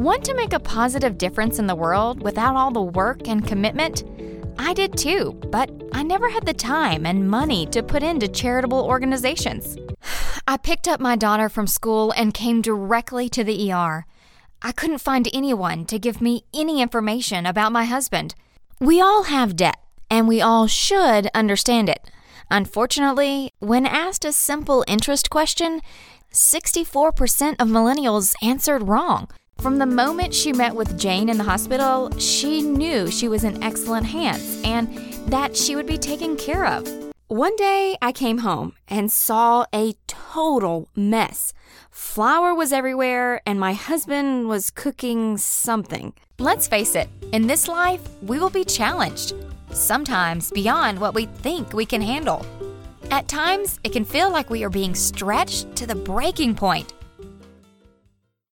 Want to make a positive difference in the world without all the work and commitment? I did too, but I never had the time and money to put into charitable organizations. I picked up my daughter from school and came directly to the ER. I couldn't find anyone to give me any information about my husband. We all have debt, and we all should understand it. Unfortunately, when asked a simple interest question, 64% of millennials answered wrong. From the moment she met with Jane in the hospital, she knew she was in excellent hands and that she would be taken care of. One day, I came home and saw a total mess. Flour was everywhere, and my husband was cooking something. Let's face it, in this life, we will be challenged, sometimes beyond what we think we can handle. At times, it can feel like we are being stretched to the breaking point.